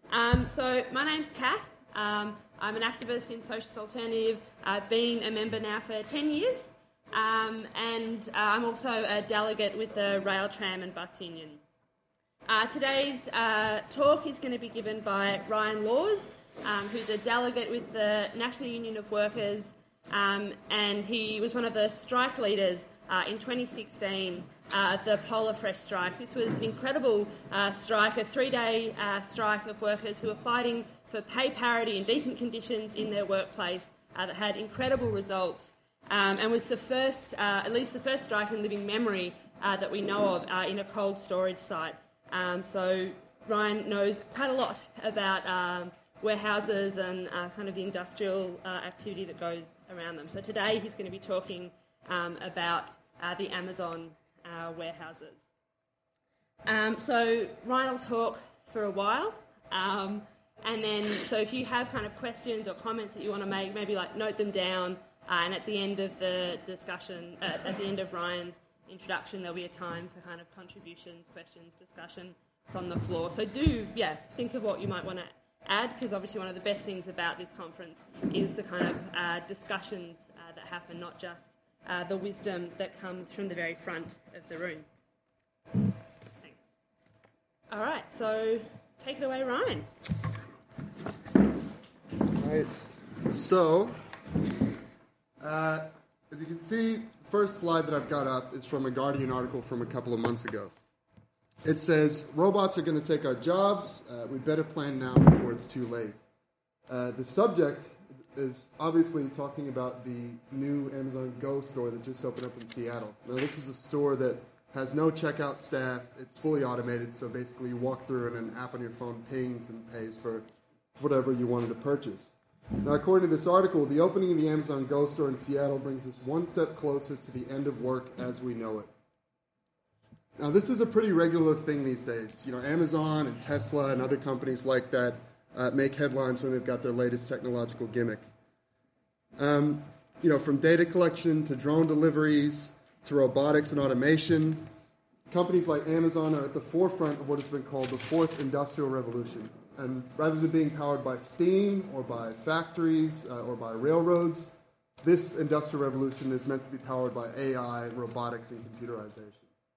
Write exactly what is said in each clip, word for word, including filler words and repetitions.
Um, so my name's Kath. Um, I'm an activist in Socialist Alternative. I've been a member now for ten years. Um, and uh, I'm also a delegate with the Rail, Tram and Bus Union. Uh, today's uh, talk is going to be given by Ryan Laws, um, who's a delegate with the National Union of Workers, um, and he was one of the strike leaders uh, in twenty sixteen, uh, the Polar Fresh strike. This was an incredible uh, strike, a three-day uh, strike of workers who were fighting for pay parity and decent conditions in their workplace uh, that had incredible results, um, and was the first, uh, at least the first strike in living memory uh, that we know of uh, in a cold storage site. Um, so Ryan knows quite a lot about um, warehouses and uh, kind of the industrial uh, activity that goes around them. So today he's going to be talking um, about uh, the Amazon uh, warehouses. Um, so Ryan will talk for a while, um, and then so if you have kind of questions or comments that you want to make, maybe like note them down, uh, and at the end of the discussion, uh, at the end of Ryan's introduction, there'll be a time for kind of contributions, questions, discussion from the floor. So do, yeah, think of what you might want to add, because obviously one of the best things about this conference is the kind of uh, discussions uh, that happen, not just uh, the wisdom that comes from the very front of the room. Thanks. All right, so take it away, Ryan. All right. So, uh, as you can see, first slide that I've got up is from a Guardian article from a couple of months ago. It says, robots are going to take our jobs. Uh, we better plan now before it's too late. Uh, the subject is obviously talking about the new Amazon Go store that just opened up in Seattle. Now, this is a store that has no checkout staff. It's fully automated, so basically you walk through and an app on your phone pings and pays for whatever you wanted to purchase. Now, according to this article, the opening of the Amazon Go store in Seattle brings us one step closer to the end of work as we know it. Now, this is a pretty regular thing these days. You know, Amazon and Tesla and other companies like that uh, make headlines when they've got their latest technological gimmick. Um, you know, from data collection to drone deliveries to robotics and automation, companies like Amazon are at the forefront of what has been called the fourth industrial revolution. And rather than being powered by steam or by factories uh, or by railroads, this industrial revolution is meant to be powered by A I, robotics, and computerization.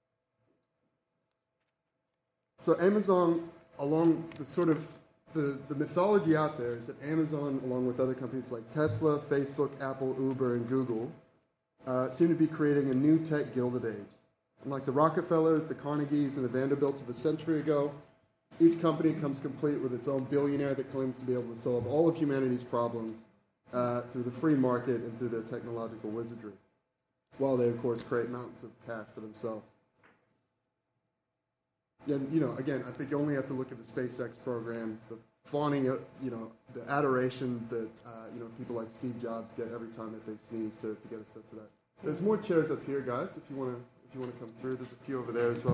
So Amazon, along the sort of the, the mythology out there is that Amazon, along with other companies like Tesla, Facebook, Apple, Uber, and Google, uh, seem to be creating a new tech gilded age. And like the Rockefellers, the Carnegies, and the Vanderbilts of a century ago, each company comes complete with its own billionaire that claims to be able to solve all of humanity's problems uh, through the free market and through their technological wizardry, while they, of course, create mountains of cash for themselves. And, you know, again, I think you only have to look at the SpaceX program, the fawning, you know, the adoration that, uh, you know, people like Steve Jobs get every time that they sneeze to, to get a sense of that. There's more chairs up here, guys, if you want to if you want to come through. There's a few over there as well.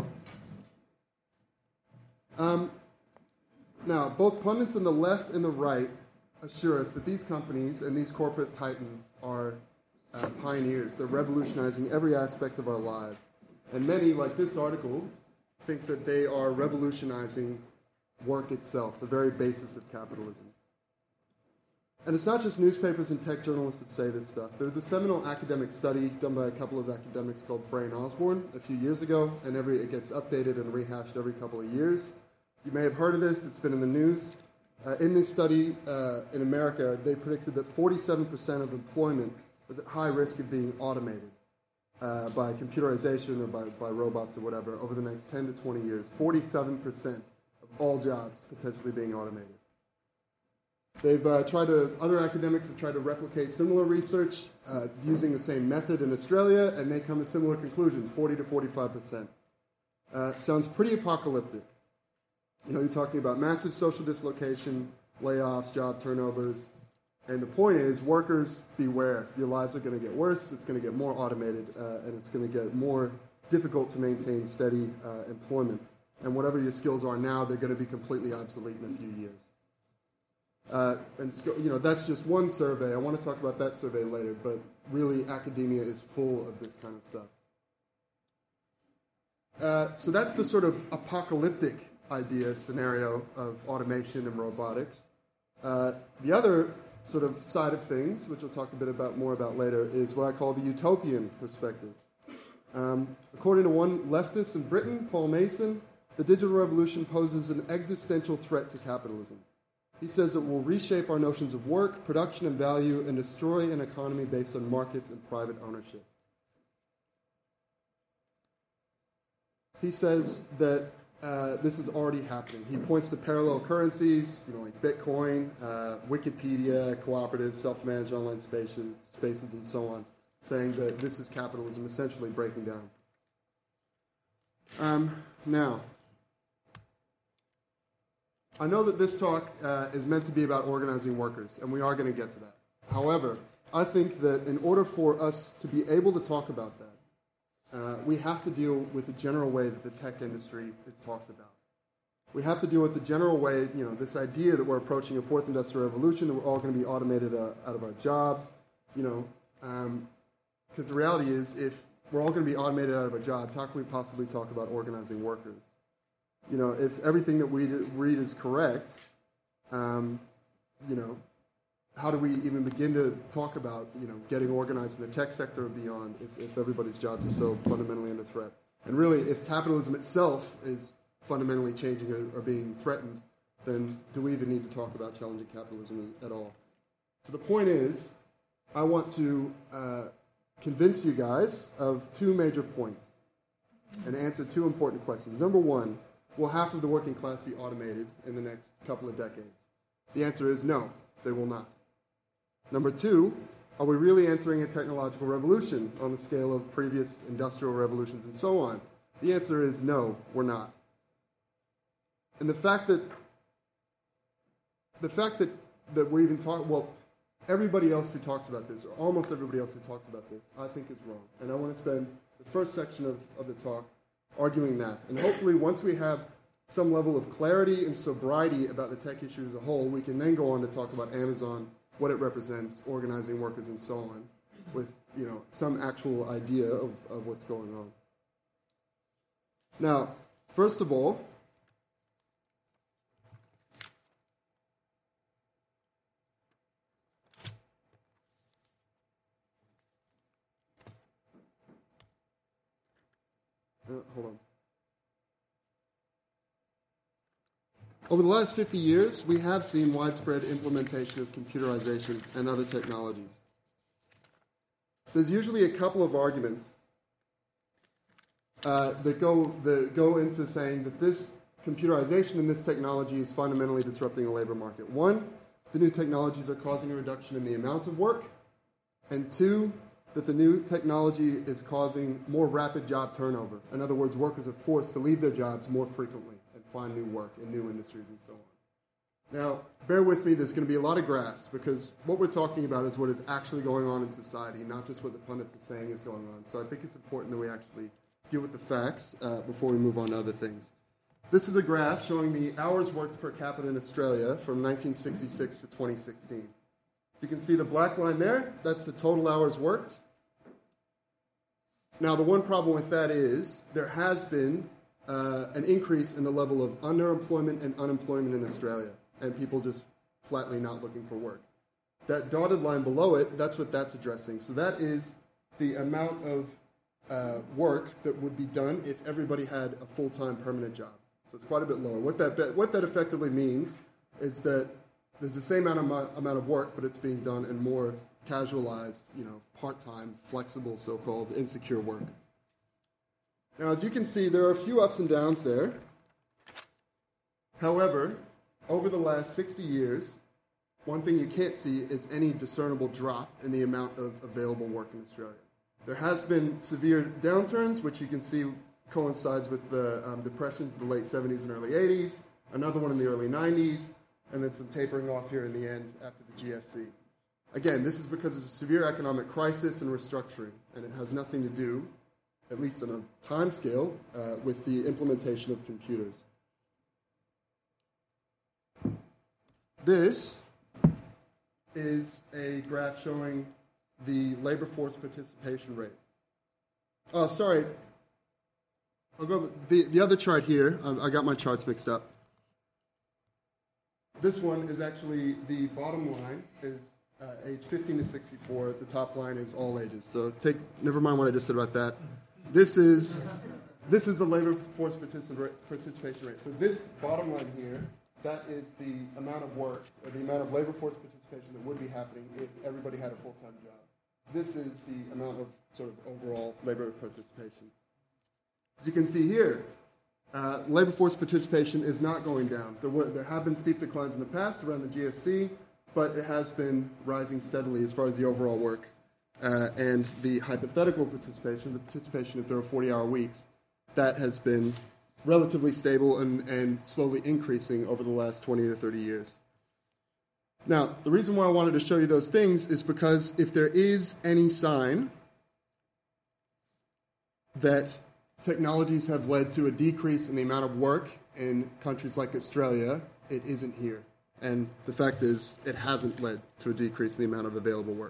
Um, now, both pundits on the left and the right assure us that these companies and these corporate titans are uh, pioneers. They're revolutionizing every aspect of our lives. And many, like this article, think that they are revolutionizing work itself, the very basis of capitalism. And it's not just newspapers and tech journalists that say this stuff. There was a seminal academic study done by a couple of academics called Frey and Osborne a few years ago, and every it gets updated and rehashed every couple of years. You may have heard of this. It's been in the news. Uh, in this study uh, in America, they predicted that forty-seven percent of employment was at high risk of being automated uh, by computerization or by, by robots or whatever over the next ten to twenty years. forty-seven percent of all jobs potentially being automated. They've uh, tried to, other academics have tried to replicate similar research uh, using the same method in Australia, and they come to similar conclusions, forty to forty-five percent. Uh, sounds pretty apocalyptic. You know, you're talking about massive social dislocation, layoffs, job turnovers, and the point is, workers, beware. Your lives are going to get worse, it's going to get more automated, uh, and it's going to get more difficult to maintain steady uh, employment. And whatever your skills are now, they're going to be completely obsolete in a few years. Uh, and, you know, that's just one survey. I want to talk about that survey later, but really academia is full of this kind of stuff. Uh, so that's the sort of apocalyptic idea, scenario of automation and robotics. Uh, the other sort of side of things, which we'll talk a bit about more about later, is what I call the utopian perspective. Um, according to one leftist in Britain, Paul Mason, the digital revolution poses an existential threat to capitalism. He says it will reshape our notions of work, production, and value, and destroy an economy based on markets and private ownership. He says that uh, this is already happening. He points to parallel currencies, you know, like Bitcoin, uh, Wikipedia, cooperatives, self-managed online spaces, spaces, and so on, saying that this is capitalism essentially breaking down. Um, now, I know that this talk uh, is meant to be about organizing workers, and we are going to get to that. However, I think that in order for us to be able to talk about that, uh, we have to deal with the general way that the tech industry is talked about. We have to deal with the general way, you know, this idea that we're approaching a fourth industrial revolution, that we're all going to be automated uh, out of our jobs, you know, um, because the reality is if we're all going to be automated out of our jobs, how can we possibly talk about organizing workers? You know, if everything that we read is correct, um, you know, how do we even begin to talk about, you know, getting organized in the tech sector or beyond if, if everybody's jobs are so fundamentally under threat? And really, if capitalism itself is fundamentally changing or, or being threatened, then do we even need to talk about challenging capitalism at all? So the point is, I want to uh, convince you guys of two major points and answer two important questions. Number one, will half of the working class be automated in the next couple of decades? The answer is no, they will not. Number two, are we really entering a technological revolution on the scale of previous industrial revolutions and so on? The answer is no, we're not. And the fact that the fact that, that we're even talking, well, everybody else who talks about this, or almost everybody else who talks about this, I think is wrong. And I want to spend the first section of, of the talk arguing that. And hopefully once we have some level of clarity and sobriety about the tech issue as a whole, we can then go on to talk about Amazon, what it represents, organizing workers, and so on, with, you know, some actual idea of, of what's going on. Now, first of all, uh, hold on. Over the last fifty years, we have seen widespread implementation of computerization and other technologies. There's usually a couple of arguments uh, that go that go into saying that this computerization and this technology is fundamentally disrupting the labor market. One, the new technologies are causing a reduction in the amount of work, and two, that the new technology is causing more rapid job turnover. In other words, workers are forced to leave their jobs more frequently and find new work in new industries and so on. Now, bear with me, there's going to be a lot of graphs, because what we're talking about is what is actually going on in society, not just what the pundits are saying is going on. So I think it's important that we actually deal with the facts uh, before we move on to other things. This is a graph showing the hours worked per capita in Australia from nineteen sixty-six to twenty sixteen. So you can see the black line there, that's the total hours worked. Now, the one problem with that is there has been uh, an increase in the level of underemployment and unemployment in Australia, and people just flatly not looking for work. That dotted line below it, that's what that's addressing. So that is the amount of uh, work that would be done if everybody had a full-time permanent job. So it's quite a bit lower. What that, what that effectively means is that there's the same amount of, amount of work, but it's being done in more casualized, you know, part-time, flexible, so-called insecure work. Now, as you can see, there are a few ups and downs there. However, over the last sixty years, one thing you can't see is any discernible drop in the amount of available work in Australia. There has been severe downturns, which you can see coincides with the um, depressions of the late seventies and early eighties, another one in the early nineties, and then some tapering off here in the end after the G F C. Again, this is because of a severe economic crisis and restructuring, and it has nothing to do, at least on a time scale, uh, with the implementation of computers. This is a graph showing the labor force participation rate. Oh, sorry. I'll go the, the other chart here. I, I got my charts mixed up. This one is actually the bottom line is uh, age fifteen to sixty-four. The top line is all ages. So take never mind what I just said about that. This is this is the labor force participa- participation rate. So this bottom line here, that is the amount of work or the amount of labor force participation that would be happening if everybody had a full-time job. This is the amount of sort of overall labor participation. As you can see here, uh, labor force participation is not going down. There, were, there have been steep declines in the past around the G F C, but it has been rising steadily as far as the overall work. Uh, and the hypothetical participation, the participation if there are forty-hour weeks, that has been relatively stable and, and slowly increasing over the last twenty to thirty years. Now, the reason why I wanted to show you those things is because if there is any sign that technologies have led to a decrease in the amount of work in countries like Australia, it isn't here. And the fact is, it hasn't led to a decrease in the amount of available work.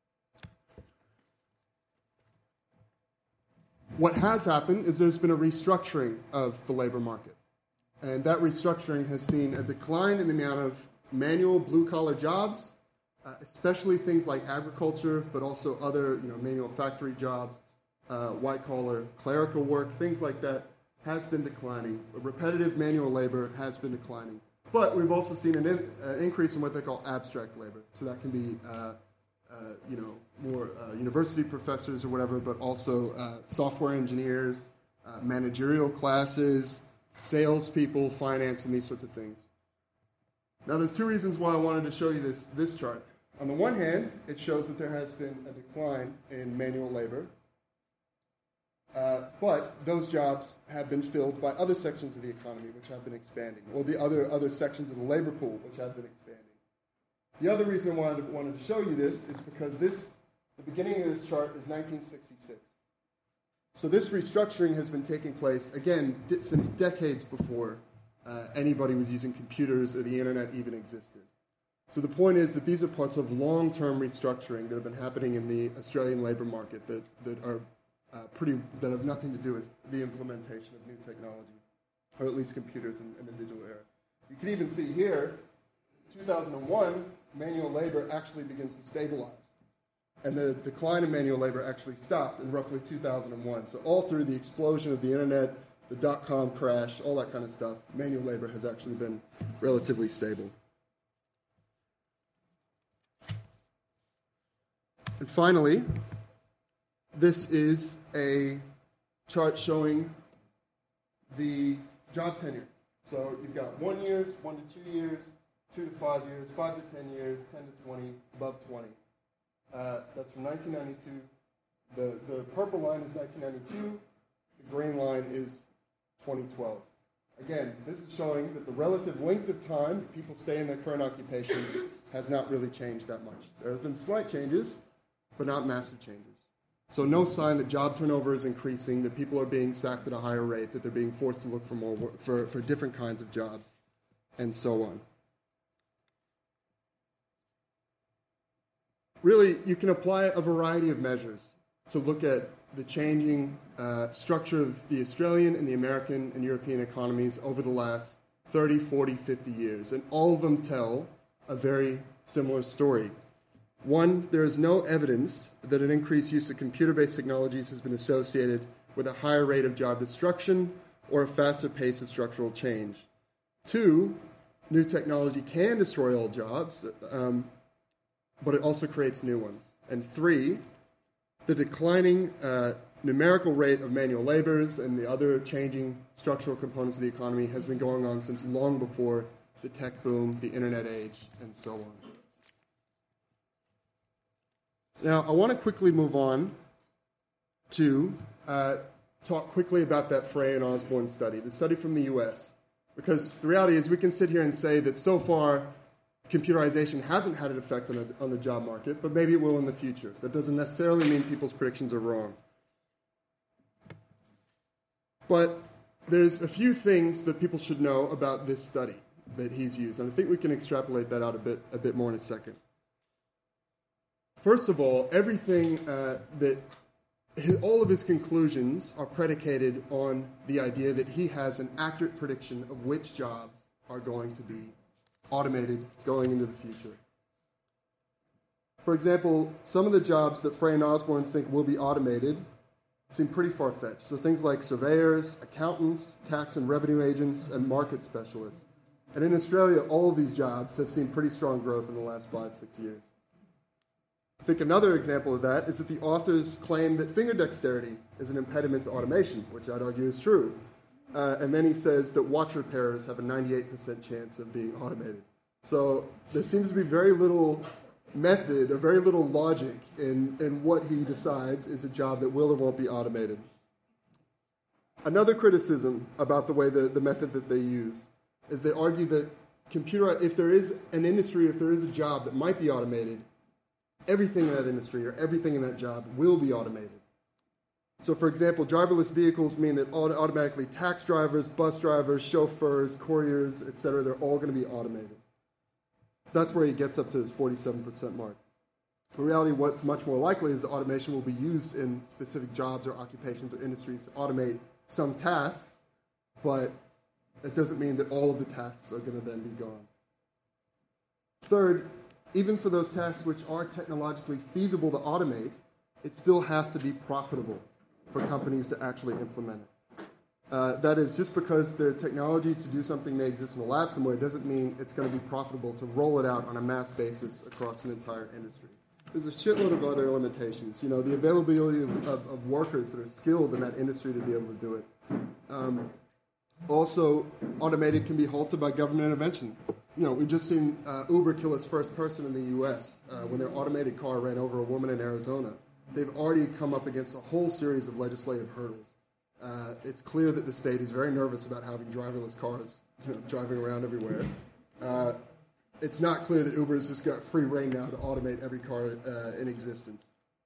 What has happened is there's been a restructuring of the labor market. And that restructuring has seen a decline in the amount of manual blue-collar jobs, uh, especially things like agriculture, but also other you know, manual factory jobs, uh, white-collar clerical work, things like that has been declining. Repetitive manual labor has been declining. But we've also seen an in, uh, increase in what they call abstract labor. So that can be uh, uh, you know, more uh, university professors or whatever, but also uh, software engineers, uh, managerial classes, salespeople, finance, and these sorts of things. Now, there's two reasons why I wanted to show you this, this chart. On the one hand, it shows that there has been a decline in manual labor, uh, but those jobs have been filled by other sections of the economy which have been expanding, or the other, other sections of the labor pool which have been expanding. The other reason I wanted to, wanted to show you this is because this, the beginning of this chart is nineteen sixty-six. So this restructuring has been taking place, again, di- since decades before uh, anybody was using computers or the internet even existed. So the point is that these are parts of long-term restructuring that have been happening in the Australian labor market that, that are uh, pretty, that have nothing to do with the implementation of new technology, or at least computers in, in the digital era. You can even see here, two thousand one, manual labor actually begins to stabilize. And the decline in manual labor actually stopped in roughly two thousand one. So all through the explosion of the internet, the dot-com crash, all that kind of stuff, manual labor has actually been relatively stable. And finally, this is a chart showing the job tenure. So you've got one years, one to two years, two to five years, five to ten years, ten to twenty, above twenty. Uh, that's from nineteen ninety-two. The, the purple line is nineteen ninety-two. The green line is twenty twelve. Again, this is showing that the relative length of time that people stay in their current occupation has not really changed that much. There have been slight changes, but not massive changes. So no sign that job turnover is increasing, that people are being sacked at a higher rate, that they're being forced to look for more work, for, for different kinds of jobs, and so on. Really, you can apply a variety of measures to look at the changing uh, structure of the Australian and the American and European economies over the last thirty, forty, fifty years. And all of them tell a very similar story. One, there is no evidence that an increased use of computer-based technologies has been associated with a higher rate of job destruction or a faster pace of structural change. Two, new technology can destroy old jobs, um, but it also creates new ones. And three, the declining uh, numerical rate of manual labors and the other changing structural components of the economy has been going on since long before the tech boom, the internet age, and so on. Now, I want to quickly move on to uh, talk quickly about that Frey and Osborne study, the study from the U S, because the reality is we can sit here and say that so far computerization hasn't had an effect on, a, on the job market, but maybe it will in the future. That doesn't necessarily mean people's predictions are wrong. But there's a few things that people should know about this study that he's used, and I think we can extrapolate that out a bit, a bit more in a second. First of all, everything uh, that his, all of his conclusions are predicated on the idea that he has an accurate prediction of which jobs are going to be automated going into the future. For example, some of the jobs that Frey and Osborne think will be automated seem pretty far-fetched. So things like surveyors, accountants, tax and revenue agents, and market specialists. And in Australia, all of these jobs have seen pretty strong growth in the last five, six years. I think another example of that is that the authors claim that finger dexterity is an impediment to automation, which I'd argue is true. Uh, and then he says that watch repairers have a ninety-eight percent chance of being automated. So there seems to be very little method or very little logic in, in what he decides is a job that will or won't be automated. Another criticism about the way the, the method that they use is they argue that computer, if there is an industry, if there is a job that might be automated, everything in that industry or everything in that job will be automated. So, for example, driverless vehicles mean that automatically tax drivers, bus drivers, chauffeurs, couriers, et cetera, they're all going to be automated. That's where he gets up to his forty-seven percent mark. In reality, what's much more likely is that automation will be used in specific jobs or occupations or industries to automate some tasks, but it doesn't mean that all of the tasks are going to then be gone. Third, even for those tasks which are technologically feasible to automate, it still has to be profitable for companies to actually implement it. Uh, that is, just because the technology to do something may exist in a lab somewhere doesn't mean it's going to be profitable to roll it out on a mass basis across an entire industry. There's a shitload of other limitations. You know, the availability of, of, of workers that are skilled in that industry to be able to do it. Um, also, automated can be halted by government intervention. You know, we've just seen uh, Uber kill its first person in the U S uh, when their automated car ran over a woman in Arizona. They've already come up against a whole series of legislative hurdles. Uh, it's clear that the state is very nervous about having driverless cars, you know, driving around everywhere. Uh, it's not clear that Uber has just got free reign now to automate every car uh, in existence.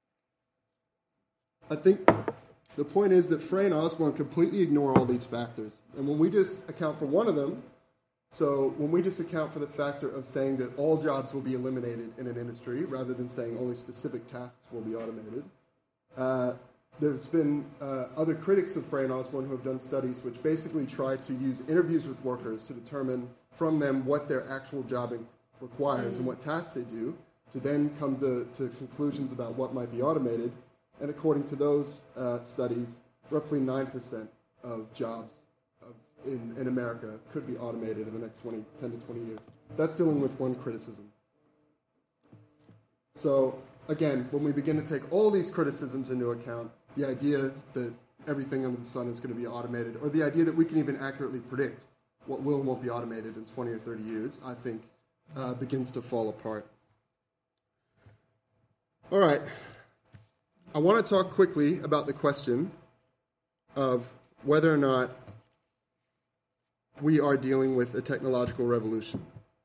I think the point is that Frey and Osborne completely ignore all these factors. And when we just account for one of them, so when we just account for the factor of saying that all jobs will be eliminated in an industry rather than saying only specific tasks will be automated, uh, there's been uh, other critics of Frey and Osborne who have done studies which basically try to use interviews with workers to determine from them what their actual job requires and what tasks they do, to then come to, to conclusions about what might be automated. And according to those uh, studies, roughly nine percent of jobs of, in, in America could be automated in the next twenty, ten to twenty years. That's dealing with one criticism. So, again, when we begin to take all these criticisms into account, the idea that everything under the sun is going to be automated, or the idea that we can even accurately predict what will and won't be automated in twenty or thirty years, I think uh, begins to fall apart. All right. I want to talk quickly about the question of whether or not we are dealing with a technological revolution.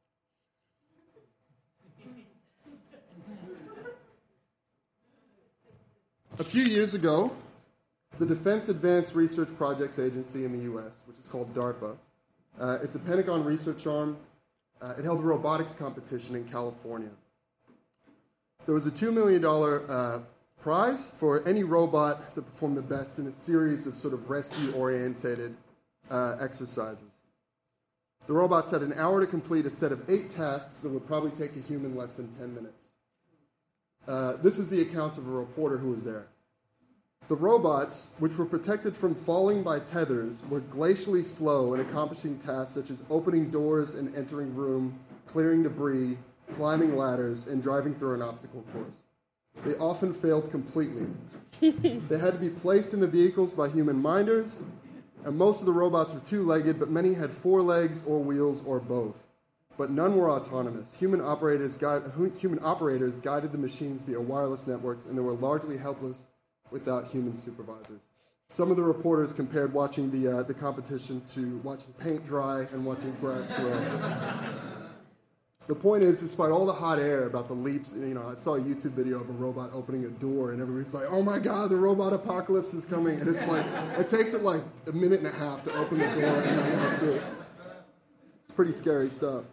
A few years ago, the Defense Advanced Research Projects Agency in the U S, which is called DARPA, uh, it's a Pentagon research arm. Uh, it held a robotics competition in California. There was a two million dollars uh, prize for any robot that performed the best in a series of sort of rescue-oriented uh, exercises. The robots had an hour to complete a set of eight tasks that would probably take a human less than ten minutes. Uh, this is the account of a reporter who was there. The robots, which were protected from falling by tethers, were glacially slow in accomplishing tasks such as opening doors and entering room, clearing debris, climbing ladders, and driving through an obstacle course. They often failed completely. They had to be placed in the vehicles by human minders, and most of the robots were two-legged, but many had four legs or wheels or both. But none were autonomous. Human operators, guide, human operators guided the machines via wireless networks, and they were largely helpless without human supervisors. Some of the reporters compared watching the, uh, the competition to watching paint dry and watching grass grow. The point is, despite all the hot air about the leaps, you know, I saw a YouTube video of a robot opening a door, and everybody's like, oh my God, the robot apocalypse is coming. And it's like, it takes it like a minute and a half to open the door and then walk through it. It's pretty scary stuff.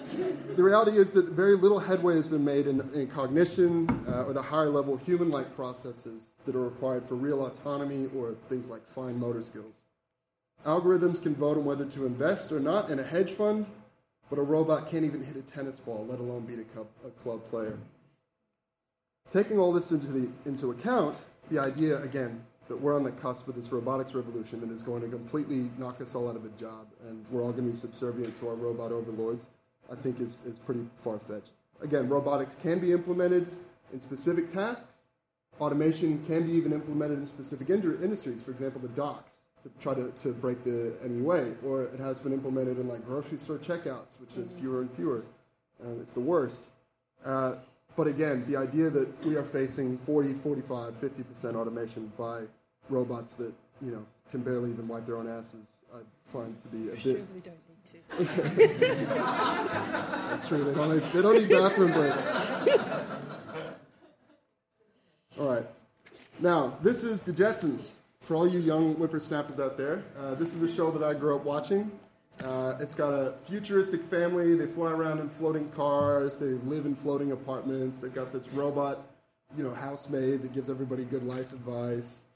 the reality is that very little headway has been made in, in cognition uh, or the higher level human-like processes that are required for real autonomy or things like fine motor skills. Algorithms can vote on whether to invest or not in a hedge fund, but a robot can't even hit a tennis ball, let alone beat a club, a club player. Taking all this into, the, into account, the idea, again, that we're on the cusp of this robotics revolution that is going to completely knock us all out of a job and we're all going to be subservient to our robot overlords, I think is, is pretty far-fetched. Again, robotics can be implemented in specific tasks. Automation can be even implemented in specific ind- industries, for example, the docks, to try to, to break the N E A, or it has been implemented in like grocery store checkouts, which is fewer and fewer. Uh, it's the worst. Uh, But again, the idea that we are facing forty, forty-five, fifty percent automation by robots that, you know, can barely even wipe their own asses, I find to be a bit... Surely don't need to. That's true. They don't need, they don't need bathroom breaks. All right. Now, this is The Jetsons. For all you young whippersnappers out there, uh, this is a show that I grew up watching. Uh, it's got a futuristic family. They fly around in floating cars. They live in floating apartments. They've got this robot, you know, housemaid that gives everybody good life advice.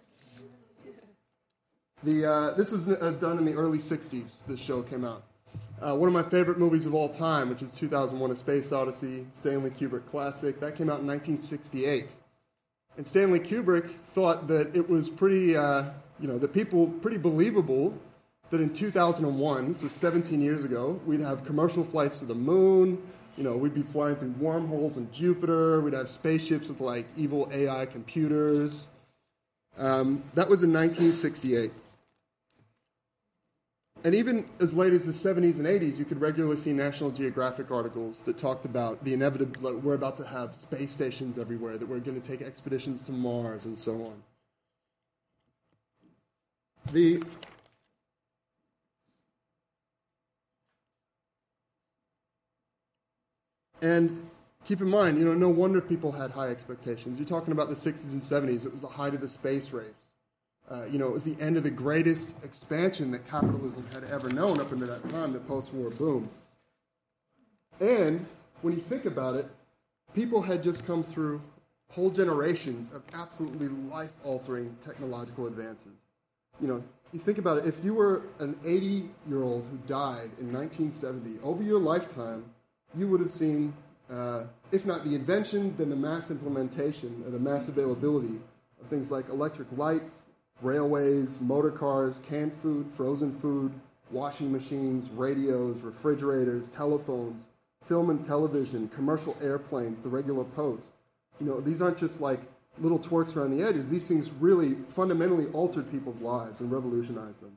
The uh, this was uh, done in the early sixties. This show came out. Uh, one of my favorite movies of all time, which is two thousand one: A Space Odyssey, Stanley Kubrick classic. That came out in nineteen sixty-eight. And Stanley Kubrick thought that it was pretty, uh, you know, that people pretty believable that in two thousand one, so seventeen years ago, we'd have commercial flights to the moon, you know, we'd be flying through wormholes in Jupiter, we'd have spaceships with, like, evil A I computers. Um, that was in nineteen sixty-eight. And even as late as the seventies and eighties, you could regularly see National Geographic articles that talked about the inevitable, like, we're about to have space stations everywhere, that we're going to take expeditions to Mars, and so on. The... And keep in mind, you know, no wonder people had high expectations. You're talking about the sixties and seventies. It was the height of the space race. Uh, you know, it was the end of the greatest expansion that capitalism had ever known up until that time, the post-war boom. And when you think about it, people had just come through whole generations of absolutely life-altering technological advances. You know, you think about it, if you were an eighty-year-old who died in nineteen seventy, over your lifetime, you would have seen, uh, if not the invention, then the mass implementation and the mass availability of things like electric lights, railways, motor cars, canned food, frozen food, washing machines, radios, refrigerators, telephones, film and television, commercial airplanes, the regular post. You know, these aren't just like little twerks around the edges. These things really fundamentally altered people's lives and revolutionized them.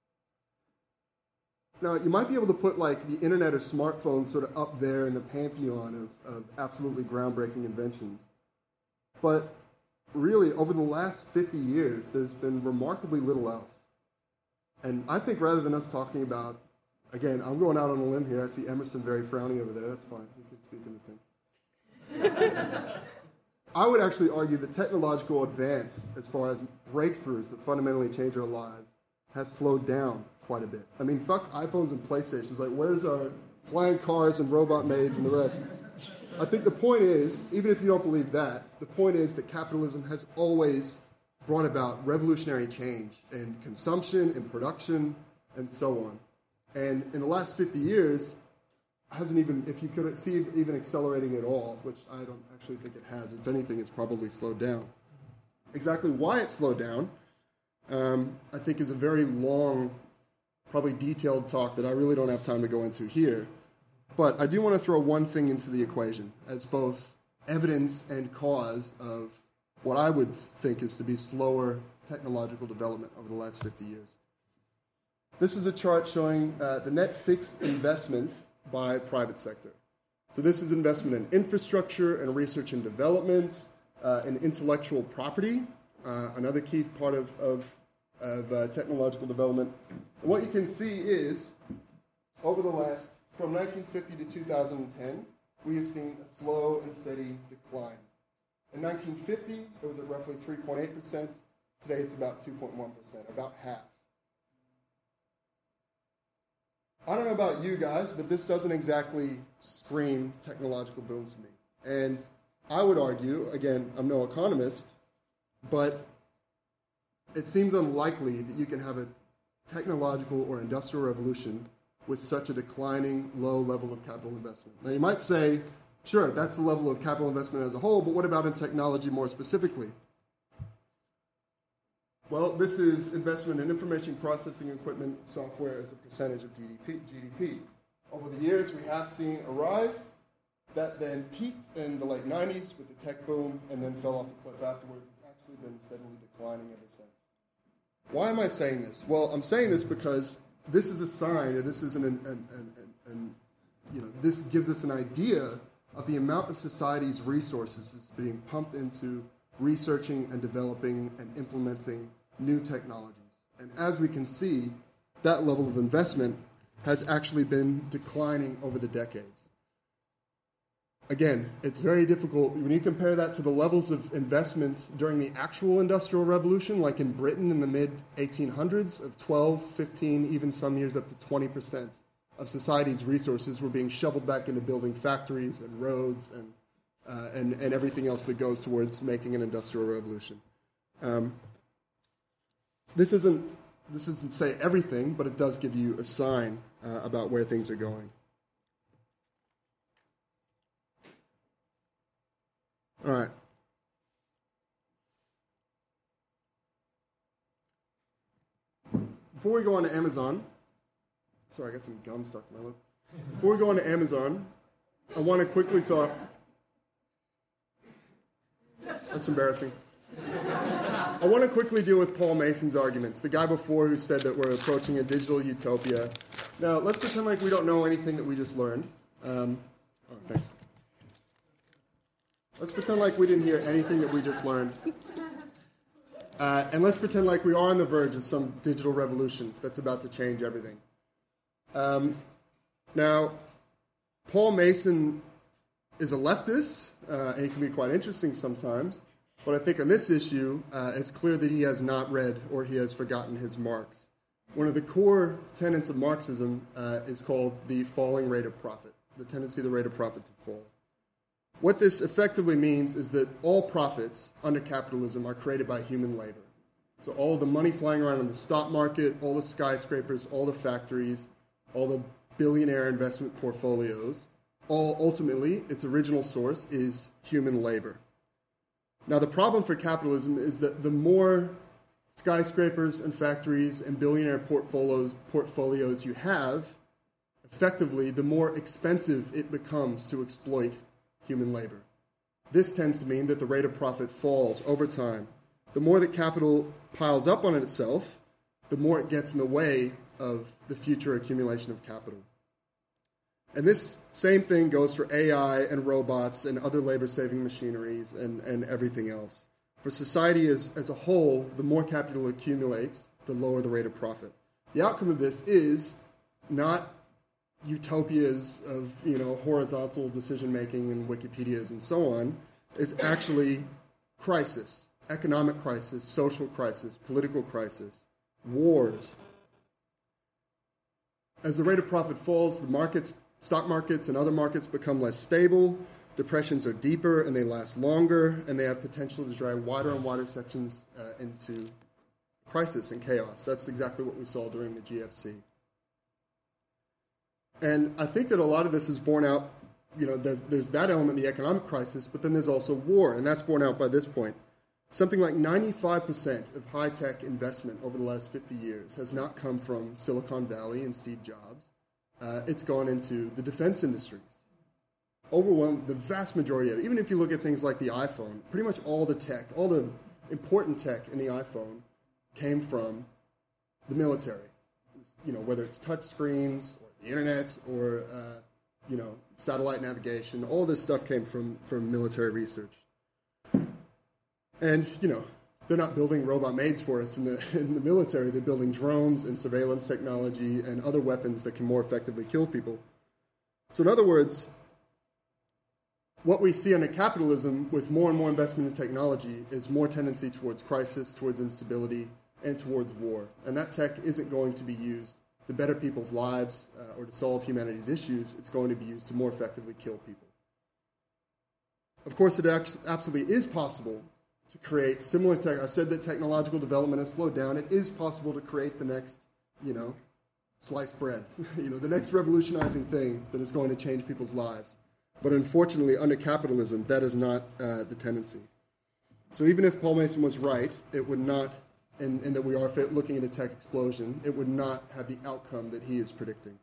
Now, you might be able to put, like, the internet or smartphones sort of up there in the pantheon of, of absolutely groundbreaking inventions. But really, over the last fifty years, there's been remarkably little else. And I think rather than us talking about, again, I'm going out on a limb here. I see Emerson very frowning over there. That's fine. You can speak in the thing. I would actually argue that technological advance, as far as breakthroughs that fundamentally change our lives, has slowed down quite a bit. I mean, fuck iPhones and PlayStations. Like, where's our flying cars and robot maids and the rest? I think the point is, even if you don't believe that, the point is that capitalism has always brought about revolutionary change in consumption, in production, and so on. And in the last fifty years, hasn't even, if you could see even accelerating at all, which I don't actually think it has. If anything, it's probably slowed down. Exactly why it slowed down, um, I think is a very long, probably detailed talk that I really don't have time to go into here. But I do want to throw one thing into the equation as both evidence and cause of what I would think is to be slower technological development over the last fifty years. This is a chart showing uh, the net fixed investment by private sector. So this is investment in infrastructure and research and development, uh, and intellectual property, uh, another key part of, of, of uh, technological development. And what you can see is, over the last, from nineteen fifty to two thousand ten, we have seen a slow and steady decline. In nineteen fifty, it was at roughly three point eight percent. Today it's about two point one percent, about half. I don't know about you guys, but this doesn't exactly scream technological boom to me. And I would argue, again, I'm no economist, but it seems unlikely that you can have a technological or industrial revolution with such a declining low level of capital investment. Now you might say, sure, that's the level of capital investment as a whole, but what about in technology more specifically? Well, this is investment in information processing equipment software as a percentage of G D P. Over the years, we have seen a rise that then peaked in the late nineties with the tech boom and then fell off the cliff afterwards. It's actually been steadily declining ever since. Why am I saying this? Well, I'm saying this because this is a sign that this is an, an, an, an, an you know, this gives us an idea of the amount of society's resources that's being pumped into researching and developing and implementing new technologies. And as we can see, that level of investment has actually been declining over the decades. Again, it's very difficult when you compare that to the levels of investment during the actual Industrial Revolution, like in Britain in the mid eighteen hundreds, of twelve, fifteen, even some years up to twenty percent of society's resources were being shoveled back into building factories and roads and uh, and, and everything else that goes towards making an Industrial Revolution. Um, this isn't this doesn't say everything, but it does give you a sign uh, about where things are going. All right. Before we go on to Amazon, sorry, I got some gum stuck in my lip. Before we go on to Amazon, I want to quickly talk. That's embarrassing. I want to quickly deal with Paul Mason's arguments, the guy before who said that we're approaching a digital utopia. Now, let's pretend like we don't know anything that we just learned. Um, oh, thanks. Let's pretend like we didn't hear anything that we just learned. Uh, and let's pretend like we are on the verge of some digital revolution that's about to change everything. Um, now, Paul Mason is a leftist, uh, and he can be quite interesting sometimes. But I think on this issue, uh, it's clear that he has not read or he has forgotten his Marx. One of the core tenets of Marxism uh, is called the falling rate of profit, the tendency of the rate of profit to fall. What this effectively means is that all profits under capitalism are created by human labor. So all the money flying around in the stock market, all the skyscrapers, all the factories, all the billionaire investment portfolios, all ultimately, its original source is human labor. Now the problem for capitalism is that the more skyscrapers and factories and billionaire portfolios, portfolios you have, effectively, the more expensive it becomes to exploit human labor. This tends to mean that the rate of profit falls over time. The more that capital piles up on itself, the more it gets in the way of the future accumulation of capital. And this same thing goes for A I and robots and other labor-saving machineries and, and everything else. For society as, as a whole, the more capital accumulates, the lower the rate of profit. The outcome of this is not utopias of, you know, horizontal decision-making and Wikipedias and so on, is actually crisis, economic crisis, social crisis, political crisis, wars. As the rate of profit falls, the markets, stock markets and other markets become less stable, depressions are deeper and they last longer, and they have potential to drive wider and wider sections uh, into crisis and chaos. That's exactly what we saw during the G F C. And I think that a lot of this is borne out, you know, there's, there's that element, the economic crisis, but then there's also war, and that's borne out by this point. Something like ninety-five percent of high-tech investment over the last fifty years has not come from Silicon Valley and Steve Jobs. Uh, it's gone into the defense industries. Overwhelming, the vast majority of it, even if you look at things like the iPhone, pretty much all the tech, all the important tech in the iPhone came from the military. You know, whether it's touch screens or the internet or, uh, you know, satellite navigation, all this stuff came from, from military research. And, you know, they're not building robot maids for us in the, in the military. They're building drones and surveillance technology and other weapons that can more effectively kill people. So in other words, what we see under capitalism with more and more investment in technology is more tendency towards crisis, towards instability, and towards war. And that tech isn't going to be used to better people's lives uh, or to solve humanity's issues, it's going to be used to more effectively kill people. Of course, it absolutely is possible to create similar tech. I said that technological development has slowed down. It is possible to create the next, you know, sliced bread, you know, the next revolutionizing thing that is going to change people's lives. But unfortunately, under capitalism, that is not uh, the tendency. So even if Paul Mason was right, it would not, and, and that we are looking at a tech explosion, it would not have the outcome that he is predicting.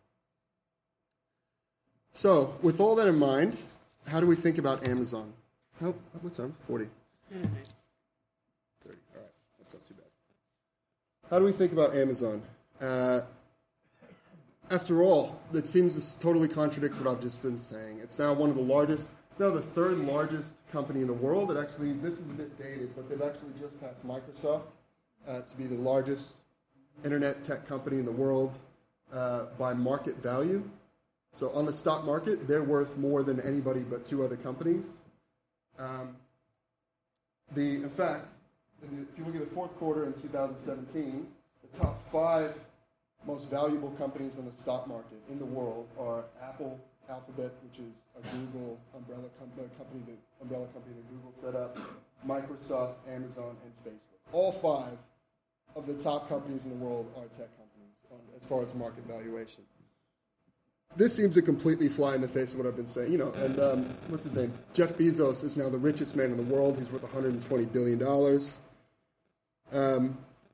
So with all that in mind, how do we think about Amazon? Oh, what's on? forty. Mm-hmm. thirty. All right, that's not too bad. How do we think about Amazon? Uh, after all, it seems to totally contradict what I've just been saying. It's now one of the largest, it's now the third largest company in the world. It actually, this is a bit dated, but they've actually just passed Microsoft uh, to be the largest internet tech company in the world uh, by market value. So on the stock market, they're worth more than anybody but two other companies. Um, the, in fact, in the, if you look at the fourth quarter in two thousand seventeen, the top five most valuable companies on the stock market in the world are Apple, Alphabet, which is a Google umbrella com- company, the umbrella company that Google set up, Microsoft, Amazon, and Facebook. All five of the top companies in the world are tech companies on, as far as market valuation. This seems to completely fly in the face of what I've been saying. You know, and um, what's his name? Jeff Bezos is now the richest man in the world. He's worth one hundred twenty billion dollars. Um,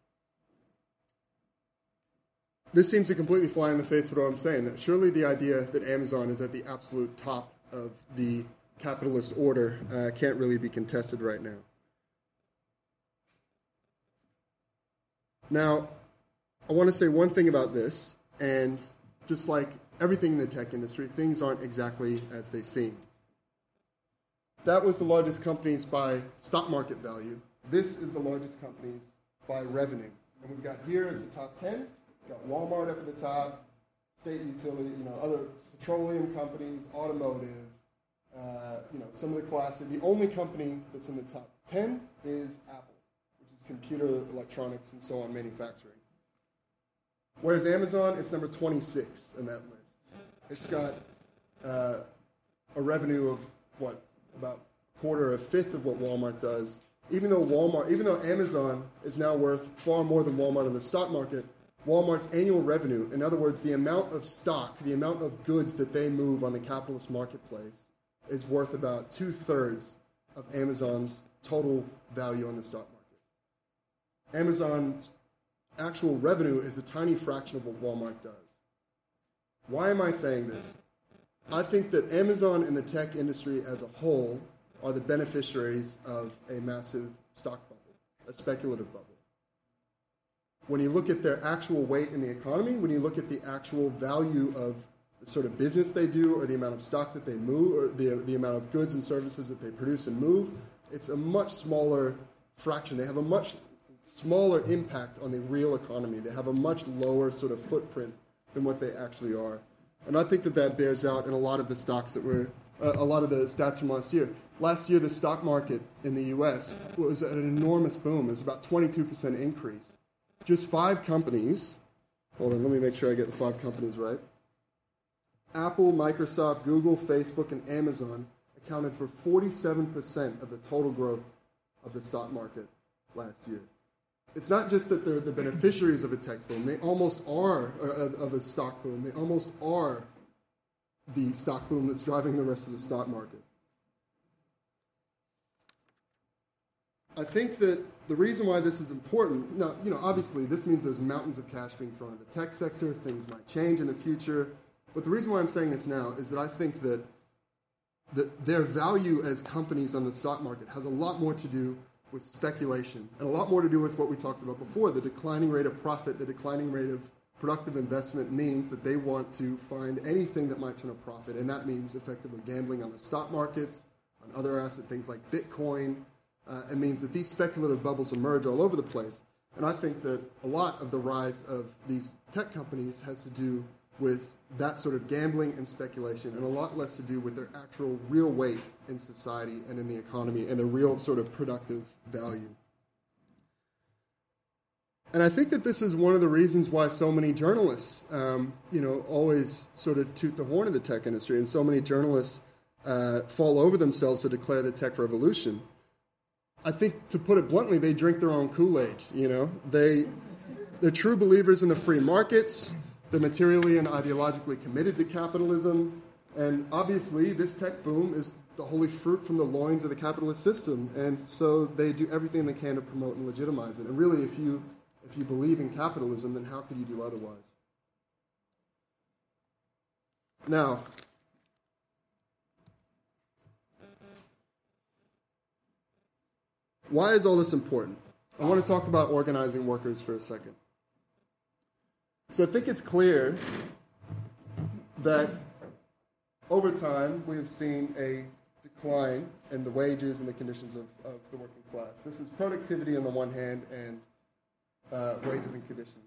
this seems to completely fly in the face of what I'm saying. That surely the idea that Amazon is at the absolute top of the capitalist order uh, can't really be contested right now. Now, I want to say one thing about this, and just like everything in the tech industry, things aren't exactly as they seem. That was the largest companies by stock market value. This is the largest companies by revenue. And we've got here as the top ten. We've got Walmart up at the top, state utility, you know, other petroleum companies, automotive, uh, you know, some of the classic. The only company that's in the top ten is Apple, which is computer electronics and so on manufacturing. Whereas Amazon, it's number twenty-six in that list. It's got uh, a revenue of, what, about a quarter, a fifth of what Walmart does. Even though Walmart, even though Amazon is now worth far more than Walmart in the stock market, Walmart's annual revenue, in other words, the amount of stock, the amount of goods that they move on the capitalist marketplace, is worth about two-thirds of Amazon's total value on the stock market. Amazon's actual revenue is a tiny fraction of what Walmart does. Why am I saying this? I think that Amazon and the tech industry as a whole are the beneficiaries of a massive stock bubble, a speculative bubble. When you look at their actual weight in the economy, when you look at the actual value of the sort of business they do or the amount of stock that they move or the, the amount of goods and services that they produce and move, it's a much smaller fraction. They have a much smaller impact on the real economy. They have a much lower sort of footprint than what they actually are. And I think that that bears out in a lot of the stocks that were, uh, a lot of the stats from last year. Last year, the stock market in the U S was at an enormous boom. It was about twenty-two percent increase. Just five companies, hold on, let me make sure I get the five companies right. Apple, Microsoft, Google, Facebook, and Amazon accounted for forty-seven percent of the total growth of the stock market last year. It's not just that they're the beneficiaries of a tech boom. They almost are, uh, of a stock boom. They almost are the stock boom that's driving the rest of the stock market. I think that the reason why this is important, now, you know, obviously this means there's mountains of cash being thrown at the tech sector. Things might change in the future. But the reason why I'm saying this now is that I think that, that their value as companies on the stock market has a lot more to do with speculation, and a lot more to do with what we talked about before. The declining rate of profit, the declining rate of productive investment means that they want to find anything that might turn a profit, and that means effectively gambling on the stock markets, on other asset things like Bitcoin. Uh, it means that these speculative bubbles emerge all over the place. And I think that a lot of the rise of these tech companies has to do with that sort of gambling and speculation, and a lot less to do with their actual real weight in society and in the economy and the real sort of productive value. And I think that this is one of the reasons why so many journalists, um, you know, always sort of toot the horn of the tech industry, and so many journalists uh, fall over themselves to declare the tech revolution. I think, to put it bluntly, they drink their own Kool-Aid, you know. They, they're true believers in the free markets. They're materially and ideologically committed to capitalism. And obviously, this tech boom is the holy fruit from the loins of the capitalist system. And so they do everything they can to promote and legitimize it. And really, if you, if you believe in capitalism, then how could you do otherwise? Now, why is all this important? I want to talk about organizing workers for a second. So I think it's clear that over time we have seen a decline in the wages and the conditions of, of the working class. This is productivity on the one hand and uh, wages and conditions.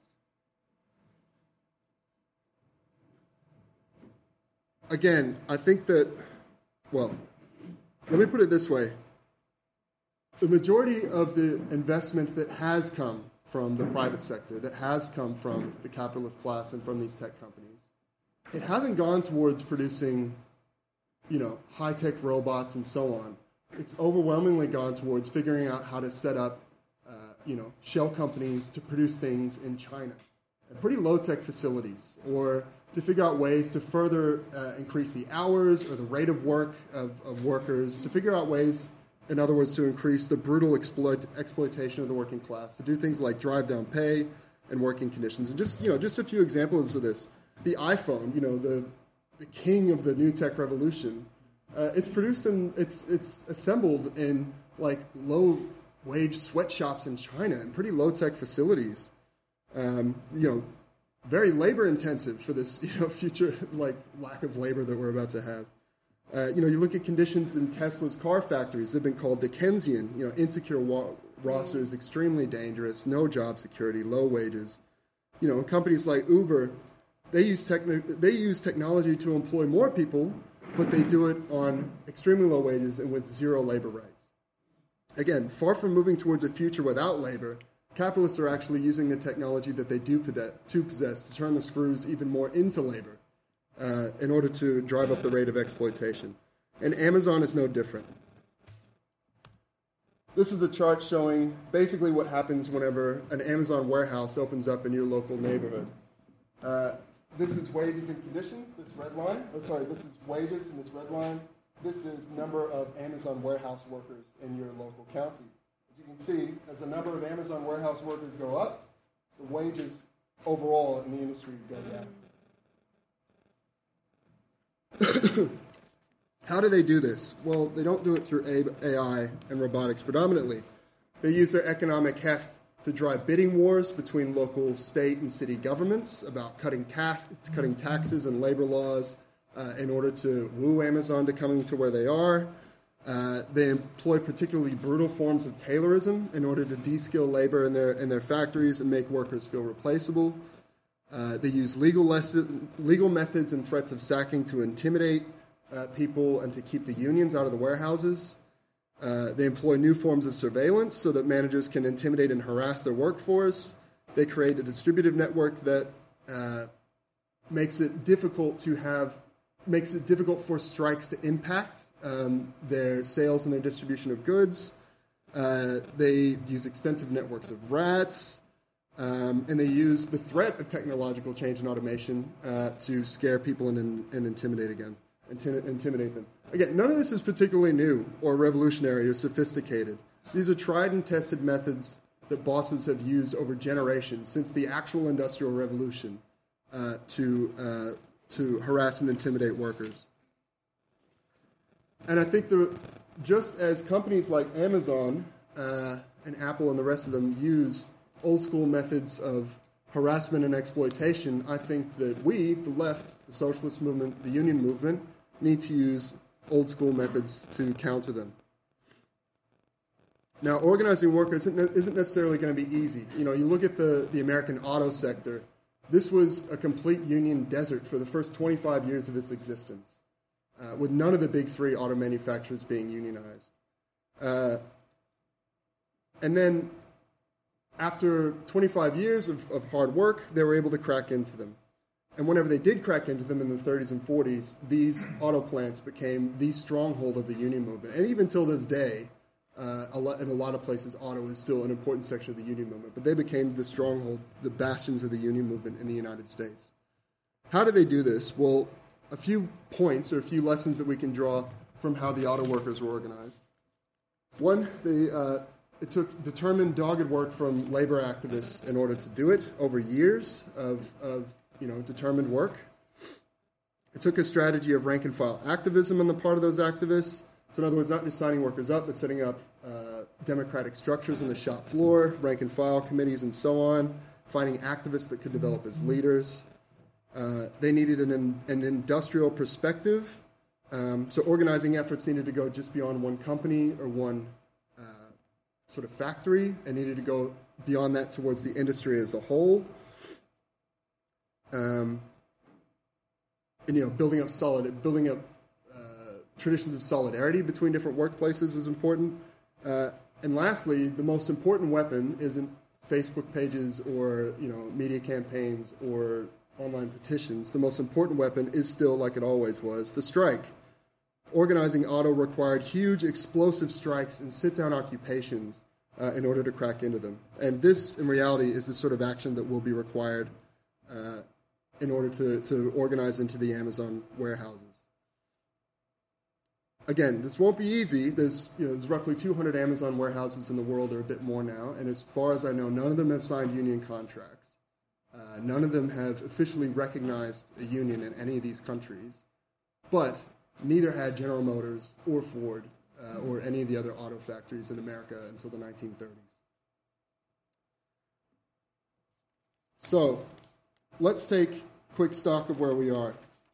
Again, I think that, well, let me put it this way. The majority of the investment that has come from the private sector, that has come from the capitalist class and from these tech companies, it hasn't gone towards producing, you know, high-tech robots and so on. It's overwhelmingly gone towards figuring out how to set up, uh, you know, shell companies to produce things in China, pretty low-tech facilities, or to figure out ways to further uh, increase the hours or the rate of work of, of workers, to figure out ways, in other words, to increase the brutal exploit, exploitation of the working class, to do things like drive down pay and working conditions. And just, you know, just a few examples of this. The iPhone, you know, the the king of the new tech revolution, uh, it's produced in, it's it's assembled in like low wage sweatshops in China and pretty low tech facilities. Um, you know, very labor intensive for this, you know, future like lack of labor that we're about to have. Uh, you know, you look at conditions in Tesla's car factories, they've been called Dickensian, you know, insecure wa- rosters, extremely dangerous, no job security, low wages. You know, companies like Uber, they use, techn- they use technology to employ more people, but they do it on extremely low wages and with zero labor rights. Again, far from moving towards a future without labor, capitalists are actually using the technology that they do to possess to turn the screws even more into labor. Uh, in order to drive up the rate of exploitation. And Amazon is no different. This is a chart showing basically what happens whenever an Amazon warehouse opens up in your local neighborhood. Uh, this is wages and conditions, this red line. Oh, sorry, this is wages in this red line. This is number of Amazon warehouse workers in your local county. As you can see, as the number of Amazon warehouse workers go up, the wages overall in the industry go down. How do they do this? Well, they don't do it through A I and robotics predominantly. They use their economic heft to drive bidding wars between local, state, and city governments about cutting, ta- cutting taxes and labor laws uh, in order to woo Amazon to coming to where they are. Uh, they employ particularly brutal forms of Taylorism in order to de-skill labor in their, in their factories and make workers feel replaceable. Uh, they use legal, lesson, legal methods and threats of sacking to intimidate uh, people and to keep the unions out of the warehouses. Uh, they employ new forms of surveillance so that managers can intimidate and harass their workforce. They create a distributive network that uh, makes it difficult to have, makes it difficult for strikes to impact um, their sales and their distribution of goods. Uh, they use extensive networks of rats. Um, and they use the threat of technological change and automation uh, to scare people and, and intimidate again, intim- intimidate them. Again, none of this is particularly new or revolutionary or sophisticated. These are tried and tested methods that bosses have used over generations since the actual Industrial Revolution uh, to uh, to harass and intimidate workers. And I think the, just as companies like Amazon uh, and Apple and the rest of them use old school methods of harassment and exploitation, I think that we, the left, the socialist movement, the union movement, need to use old school methods to counter them. Now, organizing workers isn't, isn't necessarily going to be easy. You know, you look at the, the American auto sector. This was a complete union desert for the first twenty-five years of its existence, uh, with none of the big three auto manufacturers being unionized. Uh, and then after twenty-five years of, of hard work, they were able to crack into them. And whenever they did crack into them in the thirties and forties, these auto plants became the stronghold of the union movement. And even till this day, uh, a lot, in a lot of places, auto is still an important section of the union movement. But they became the stronghold, the bastions of the union movement in the United States. How did they do this? Well, a few points or a few lessons that we can draw from how the auto workers were organized. One, they, uh, it took determined, dogged work from labor activists in order to do it over years of, of you know, determined work. It took a strategy of rank-and-file activism on the part of those activists. So in other words, not just signing workers up, but setting up uh, democratic structures on the shop floor, rank-and-file committees, and so on, finding activists that could develop as leaders. Uh, they needed an, an industrial perspective. Um, so organizing efforts needed to go just beyond one company or one uh, sort of factory, and needed to go beyond that towards the industry as a whole. Um, and, you know, building up solid, building up uh, traditions of solidarity between different workplaces was important. Uh, and lastly, the most important weapon isn't Facebook pages or, you know, media campaigns or online petitions. The most important weapon is still, like it always was, the strike. Organizing auto required huge explosive strikes and sit-down occupations uh, in order to crack into them. And this, in reality, is the sort of action that will be required uh, in order to, to organize into the Amazon warehouses. Again, this won't be easy. There's, you know, there's roughly two hundred Amazon warehouses in the world, or a bit more now, and as far as I know, none of them have signed union contracts. Uh, none of them have officially recognized a union in any of these countries, but neither had General Motors or Ford uh, or any of the other auto factories in America until the nineteen thirties. So, let's take quick stock of where we are.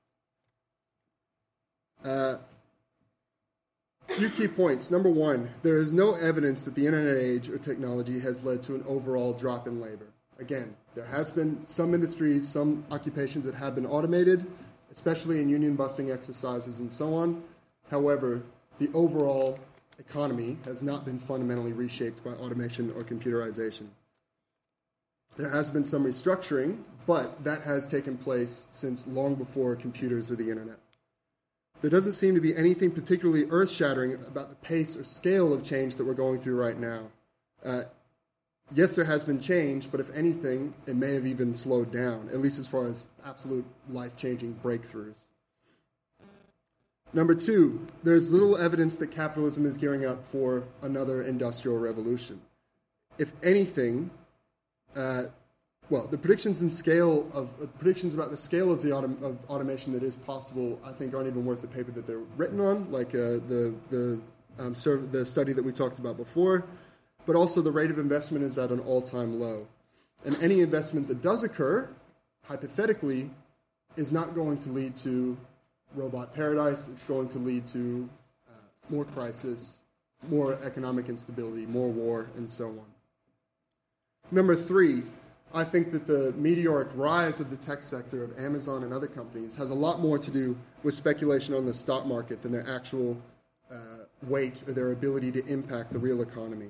Uh, few key points. Number one, there is no evidence that the internet age or technology has led to an overall drop in labor. Again, there has been some industries, some occupations that have been automated, especially in union-busting exercises and so on. However, the overall economy has not been fundamentally reshaped by automation or computerization. There has been some restructuring, but that has taken place since long before computers or the internet. There doesn't seem to be anything particularly earth-shattering about the pace or scale of change that we're going through right now. Uh, yes, there has been change, but if anything, it may have even slowed down, at least as far as absolute life-changing breakthroughs. Number two, there's little evidence that capitalism is gearing up for another industrial revolution. If anything, uh, well, the predictions and scale of uh, predictions about the scale of the autom- of automation that is possible, I think, aren't even worth the paper that they're written on, like uh, the the um, serv- the study that we talked about before. But also, the rate of investment is at an all-time low, and any investment that does occur, hypothetically, is not going to lead to robot paradise. It's going to lead to uh, more crisis, more economic instability, more war, and so on. Number three, I think that the meteoric rise of the tech sector of Amazon and other companies has a lot more to do with speculation on the stock market than their actual uh, weight or their ability to impact the real economy.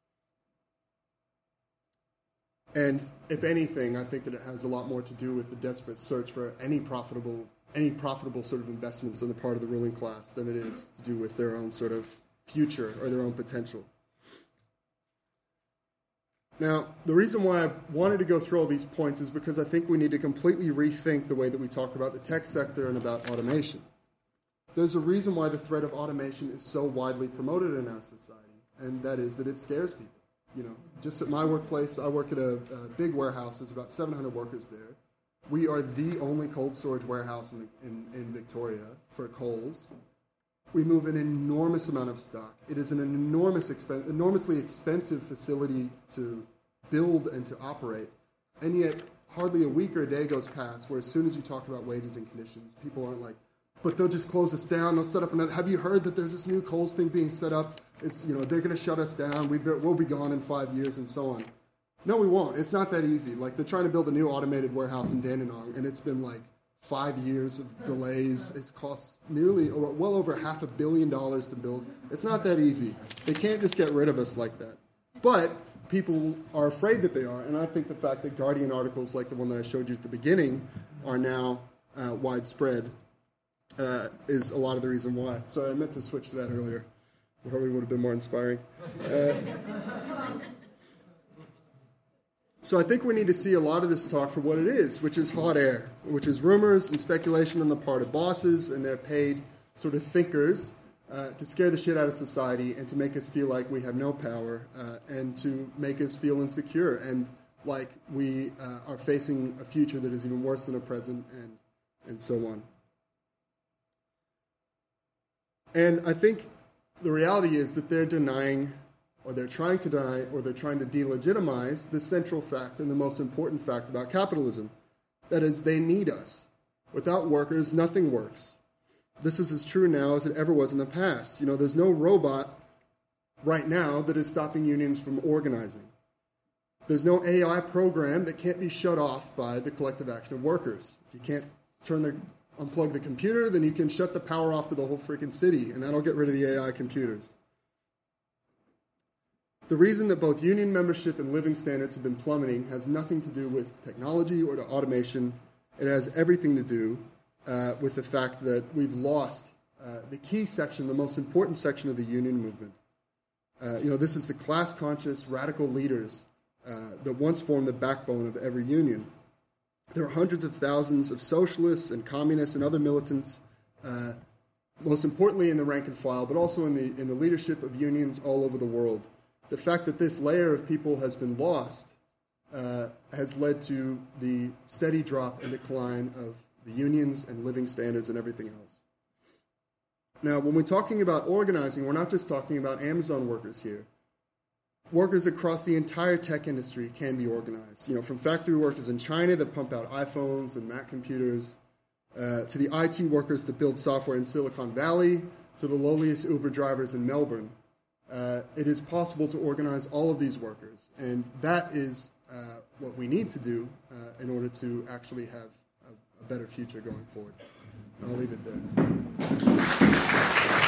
And if anything, I think that it has a lot more to do with the desperate search for any profitable, any profitable sort of investments on the part of the ruling class than it is to do with their own sort of future or their own potential. Now, the reason why I wanted to go through all these points is because I think we need to completely rethink the way that we talk about the tech sector and about automation. There's a reason why the threat of automation is so widely promoted in our society, and that is that it scares people. You know, just at my workplace, I work at a, a big warehouse. There's about seven hundred workers there. We are the only cold storage warehouse in, the, in, in Victoria for Coles. We move an enormous amount of stock. It is an enormous, expen- enormously expensive facility to build and to operate. And yet, hardly a week or a day goes past where as soon as you talk about wages and conditions, people aren't like, but they'll just close us down. They'll set up another. Have you heard that there's this new Coles thing being set up? It's, you know, they're going to shut us down. We, we'll be gone in five years and so on. No, we won't. It's not that easy. Like, they're trying to build a new automated warehouse in Dandenong, and it's been like five years of delays. It costs nearly, or well over half a billion dollars to build. It's not that easy. They can't just get rid of us like that. But people are afraid that they are. And I think the fact that Guardian articles like the one that I showed you at the beginning are now uh, widespread uh, is a lot of the reason why. So I meant to switch to that earlier. It probably would have been more inspiring. Uh, so I think we need to see a lot of this talk for what it is, which is hot air, which is rumors and speculation on the part of bosses and their paid sort of thinkers uh, to scare the shit out of society and to make us feel like we have no power uh, and to make us feel insecure and like we uh, are facing a future that is even worse than a present and, and so on. And I think the reality is that they're denying, or they're trying to deny, or they're trying to delegitimize the central fact and the most important fact about capitalism. That is, they need us. Without workers, nothing works. This is as true now as it ever was in the past. You know, there's no robot right now that is stopping unions from organizing. There's no A I program that can't be shut off by the collective action of workers. If you can't turn the unplug the computer, then you can shut the power off to the whole freaking city, and that'll get rid of the A I computers. The reason that both union membership and living standards have been plummeting has nothing to do with technology or to automation. It has everything to do uh, with the fact that we've lost uh, the key section, the most important section of the union movement. Uh, you know, this is the class-conscious radical leaders uh, that once formed the backbone of every union. There are hundreds of thousands of socialists and communists and other militants, uh, most importantly in the rank and file, but also in the in the leadership of unions all over the world. The fact that this layer of people has been lost uh, has led to the steady drop and decline of the unions and living standards and everything else. Now, when we're talking about organizing, we're not just talking about Amazon workers here. Workers across the entire tech industry can be organized. You know, from factory workers in China that pump out iPhones and Mac computers, uh, to the I T workers that build software in Silicon Valley, to the lowliest Uber drivers in Melbourne. Uh, it is possible to organize all of these workers, and that is uh, what we need to do uh, in order to actually have a, a better future going forward. And I'll leave it there.